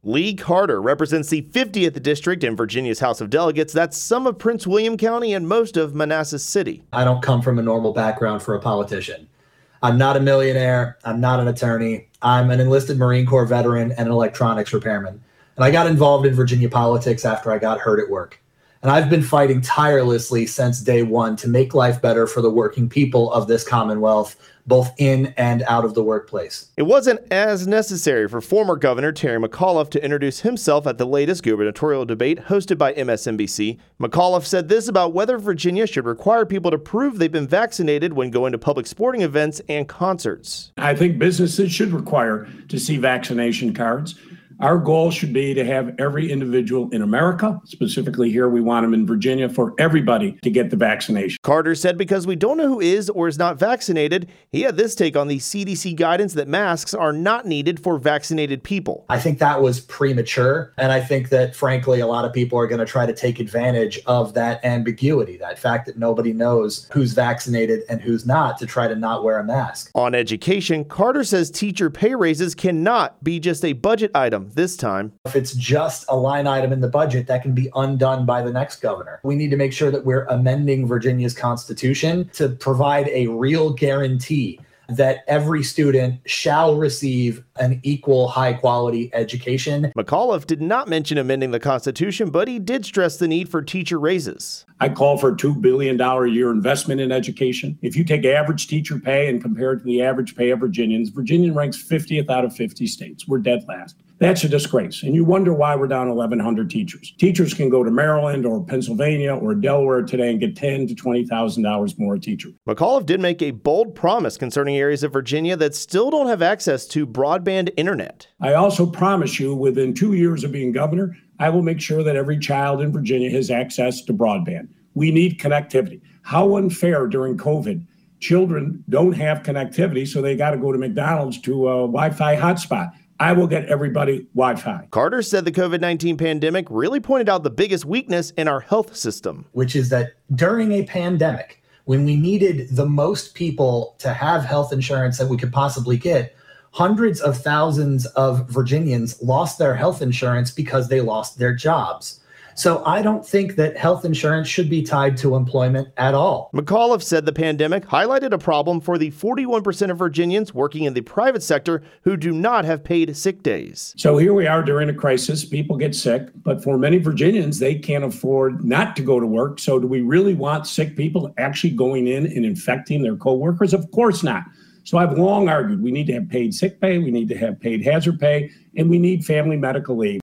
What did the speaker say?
Lee Carter represents the 50th district in Virginia's House of Delegates. That's some of Prince William County and most of Manassas City. I don't come from a normal background for a politician. I'm not a millionaire. I'm not an attorney. I'm an enlisted Marine Corps veteran and an electronics repairman. And I got involved in Virginia politics after I got hurt at work. And I've been fighting tirelessly since day one to make life better for the working people of this Commonwealth, both in and out of the workplace. It wasn't as necessary for former Governor Terry McAuliffe to introduce himself at the latest gubernatorial debate hosted by MSNBC. McAuliffe said this about whether Virginia should require people to prove they've been vaccinated when going to public sporting events and concerts. I think businesses should require to see vaccination cards. Our goal should be to have every individual in America, specifically here we want them in Virginia, for everybody to get the vaccination. Carter said because we don't know who is or is not vaccinated, he had this take on the CDC guidance that masks are not needed for vaccinated people. I think that was premature, and I think that, frankly, a lot of people are going to try to take advantage of that ambiguity, that fact that nobody knows who's vaccinated and who's not, to try to not wear a mask. On education, Carter says teacher pay raises cannot be just a budget item this time. If it's just a line item in the budget, that can be undone by the next governor. We need to make sure that we're amending Virginia's constitution to provide a real guarantee that every student shall receive an equal high-quality education. McAuliffe did not mention amending the Constitution, but he did stress the need for teacher raises. I call for a $2 billion a year investment in education. If you take average teacher pay and compare it to the average pay of Virginians, Virginia ranks 50th out of 50 states. We're dead last. That's a disgrace. And you wonder why we're down 1,100 teachers. Teachers can go to Maryland or Pennsylvania or Delaware today and get $10,000 to $20,000 more a teacher. McAuliffe did make a bold promise concerning areas of Virginia that still don't have access to broadband internet. I also promise you, within 2 years of being governor, I will make sure that every child in Virginia has access to broadband. We need connectivity. How unfair during COVID. Children don't have connectivity, so they got to go to McDonald's to a Wi-Fi hotspot. I will get everybody Wi-Fi. Carter said the COVID-19 pandemic really pointed out the biggest weakness in our health system, which is that during a pandemic, when we needed the most people to have health insurance that we could possibly get, hundreds of thousands of Virginians lost their health insurance because they lost their jobs. So I don't think that health insurance should be tied to employment at all. McAuliffe said the pandemic highlighted a problem for the 41% of Virginians working in the private sector who do not have paid sick days. So here we are during a crisis. People get sick, but for many Virginians, they can't afford not to go to work. So do we really want sick people actually going in and infecting their coworkers? Of course not. So I've long argued we need to have paid sick pay, we need to have paid hazard pay, and we need family medical leave.